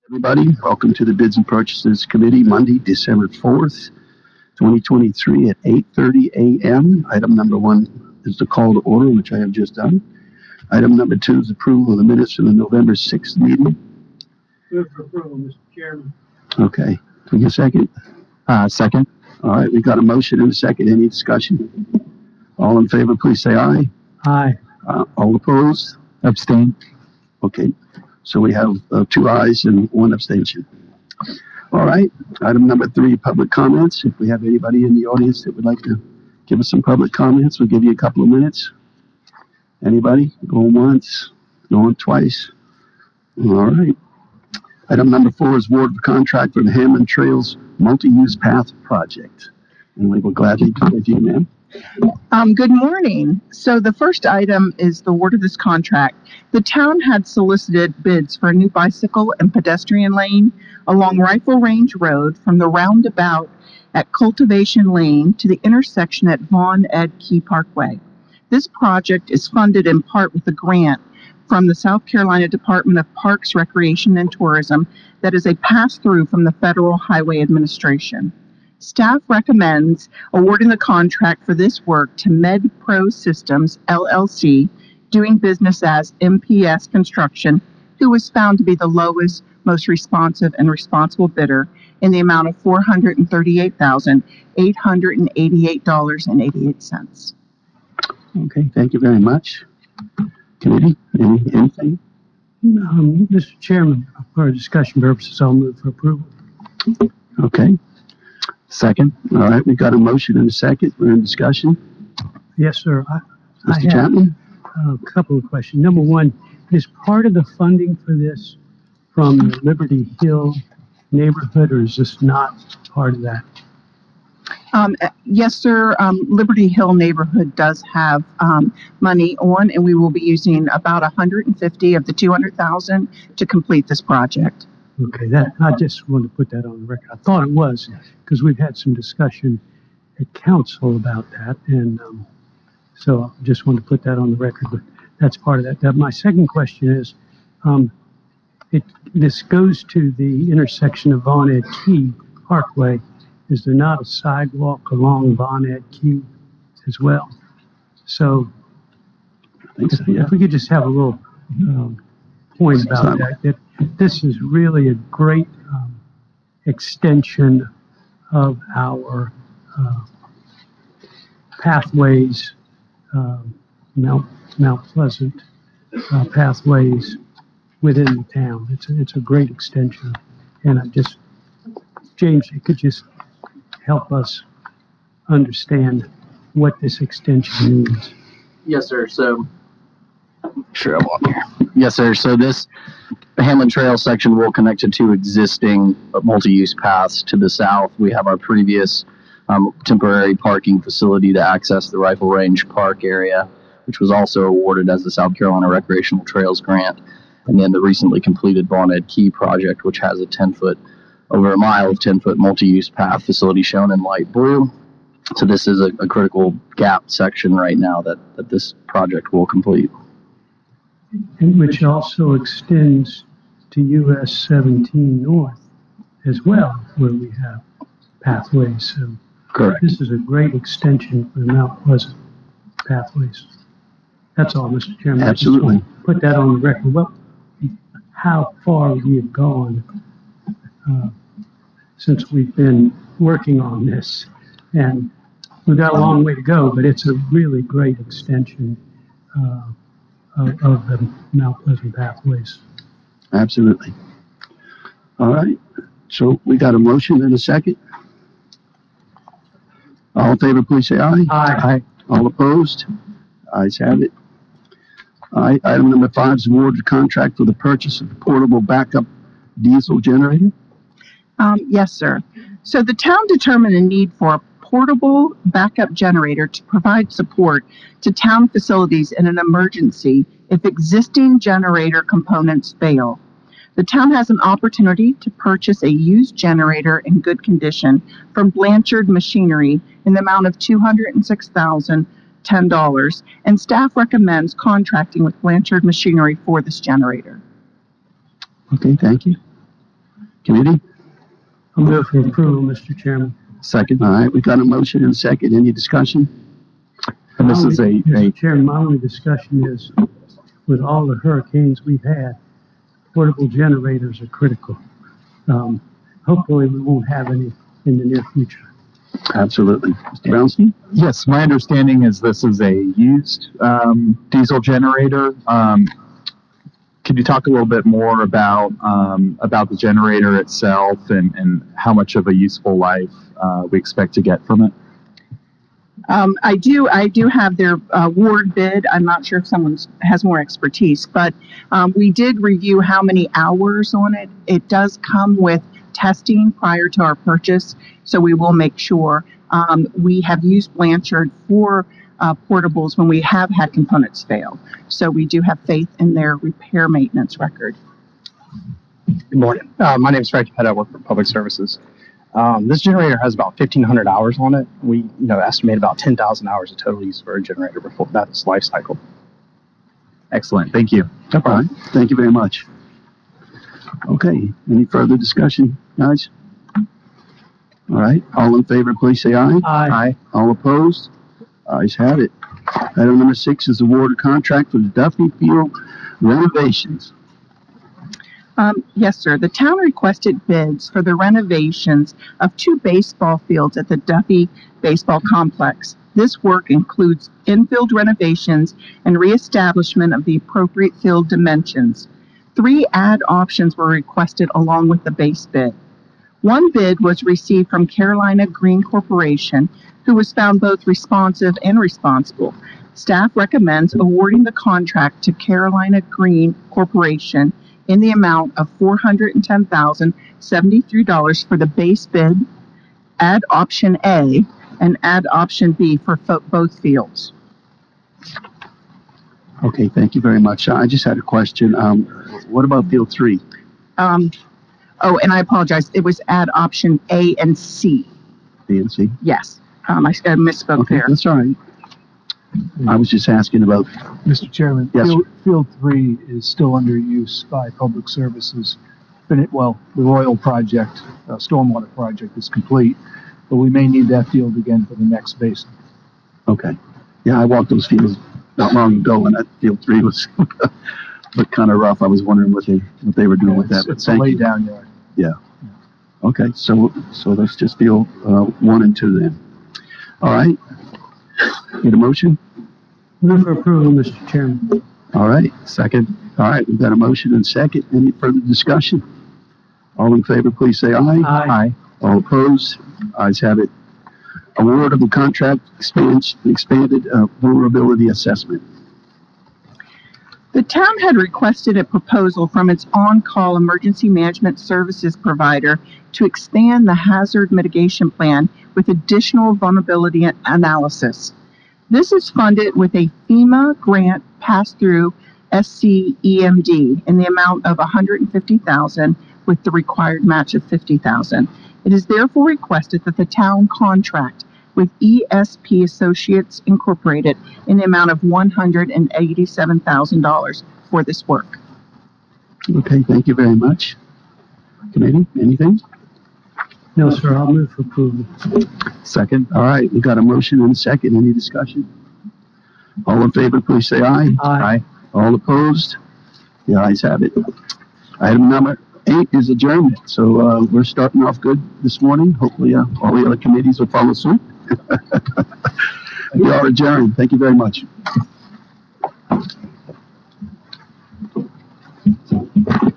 Everybody, welcome to the Bids and Purchases Committee, Monday, December 4th, 2023 at 8:30 a.m. Item number one is the call to order, which I have just done. Item number two is approval of the minutes from the November 6th meeting. Move for approval, Mr. Chairman. Okay, can we get a second? Second. All right, we got a motion and a second. Any discussion? All in favor, please say aye. Aye. All opposed? Abstain. Okay, so we have two ayes and one abstention. All right, item number three, public comments. If we have anybody in the audience that would like to give us some public comments, we'll give you a couple of minutes. Anybody? Going once, going twice. All right. Item number four is award of contract for the Hamlin Trails Multi-Use Path Project. And we will gladly do with you, ma'am. Good morning. So the first item is the award of this contract. The town had solicited bids for a new bicycle and pedestrian lane along Rifle Range Road from the roundabout at Cultivation Lane to the intersection at Vaughn Ed Key Parkway. This project is funded in part with a grant from the South Carolina Department of Parks, Recreation, and Tourism that is a pass-through from the Federal Highway Administration. Staff recommends awarding the contract for this work to MedPro Systems, LLC, doing business as MPS Construction, who was found to be the lowest, most responsive, and responsible bidder in the amount of $438,888.88. Okay, thank you very much. Committee, anything? Mr. Chairman, for discussion purposes, I'll move for approval. Okay, Second. all right, we got a motion and a second. We're in discussion. Yes, sir. I Mr. have Chapman? a couple of questions. Number one, is part of the funding for this from the Liberty Hill neighborhood, or is this not part of that? Yes, sir. Liberty Hill neighborhood does have money on, and we will be using about 150 of the 200,000 to complete this project. Okay, that I just wanted to put that on the record. I thought it was because we've had some discussion at council about that, and so I just wanted to put that on the record. But that's part of that. My second question is, this goes to the intersection of Vaughn Ed Key Parkway. Is there not a sidewalk along Vaughn Ed Key as well? So I think so, yeah. if we could just have a little point about that this is really a great extension of our pathways, Mount Pleasant pathways within the town. It's a great extension, and James, you could just help us understand what this extension means. Yes, sir. So, sure, I'm on here. Yes, sir. So the Hamlin Trail section will connect to two existing multi-use paths to the south. We have our previous temporary parking facility to access the Rifle Range Park area, which was also awarded as the South Carolina Recreational Trails Grant. And then the recently completed Vaughn Ed Key project, which has a over a mile of 10-foot multi-use path facility shown in light blue. So this is a critical gap section right now that this project will complete. And which also extends to US 17 North as well, where we have pathways. So Correct. this is a great extension for the Mount Pleasant pathways. That's all, Mr. Chairman. Absolutely. I just want to put that on the record. Well, how far we have gone since we've been working on this. And we've got a long way to go, but it's a really great extension of the Mount Pleasant pathways. Absolutely. All right, so we got a motion and a second. All in favor, please say aye. Aye. All opposed? Ayes have it. All right, item number five is award of contract for the purchase of a portable backup diesel generator. Yes, sir. So the town determined a need for a portable backup generator to provide support to town facilities in an emergency if existing generator components fail. The town has an opportunity to purchase a used generator in good condition from Blanchard Machinery in the amount of $206,010, and staff recommends contracting with Blanchard Machinery for this generator. Okay, thank you. Committee? I'll move for approval, Mr. Chairman. Second. All right, we got a motion and a second. Any discussion? And this is Mr. Chairman, my only discussion is, with all the hurricanes we've had, portable generators are critical. Hopefully, we won't have any in the near future. Absolutely. Mr. Brownstein? Yes, my understanding is this is a used diesel generator. Could you talk a little bit more about the generator itself and how much of a useful life we expect to get from it? I do have their award bid. I'm not sure if someone has more expertise, but we did review how many hours on it. It does come with testing prior to our purchase, so we will make sure. We have used Blanchard for portables when we have had components fail, so we do have faith in their repair maintenance record. Good morning. My name is Frank Pett. I work for Public Services. This generator has about 1,500 hours on it. We estimate about 10,000 hours of total use for a generator before that's life cycle. Excellent. Thank you. All right, thank you very much. Okay, any further discussion, guys? All right, all in favor, please say aye. Aye. All opposed? Ayes have it. Item number 6 is award of contract for the Duffy Field renovations. Yes, sir. The town requested bids for the renovations of 2 baseball fields at the Duffy Baseball Complex. This work includes infield renovations and reestablishment of the appropriate field dimensions. 3 add options were requested along with the base bid. One bid was received from Carolina Green Corporation, who was found both responsive and responsible. Staff recommends awarding the contract to Carolina Green Corporation in the amount of $410,073 for the base bid, add option A, and add option B for both fields. Okay, thank you very much. I just had a question. What about Field 3? Oh, and I apologize. It was add option A and C. B and C? Yes. I misspoke Okay, there. that's all right. I was just asking about, Mr. Chairman, Yes, Field 3 is still under use by Public Services. The Royal project, stormwater project is complete, but we may need that field again for the next basin. okay. Yeah, I walked those fields not long ago, and that Field 3 was looked kind of rough. I was wondering what they were doing with that. But It's a thank lay you. down yard. Okay, so let's just Field 1 and 2 then. All right. Need a motion? Move for approval, Mr. Chairman. All right, second. All right, we've got a motion and second. Any further discussion? All in favor, please say aye. Aye. All opposed? Ayes have it. Award of the contract expanded vulnerability assessment. The town had requested a proposal from its on-call emergency management services provider to expand the hazard mitigation plan with additional vulnerability analysis. This is funded with a FEMA grant pass-through SCEMD in the amount of $150,000 with the required match of $50,000. It is therefore requested that the town contract with ESP Associates Incorporated in the amount of $187,000 for this work. Okay, thank you very much. Committee, anything? No, sir. I'll move for approval. Second. All right, we got a motion and a second. Any discussion? All in favor, please say aye. Aye. All opposed? The ayes have it. Item number 8 is adjournment. So we're starting off good this morning. Hopefully all the other committees will follow suit. We are adjourned. Thank you very much.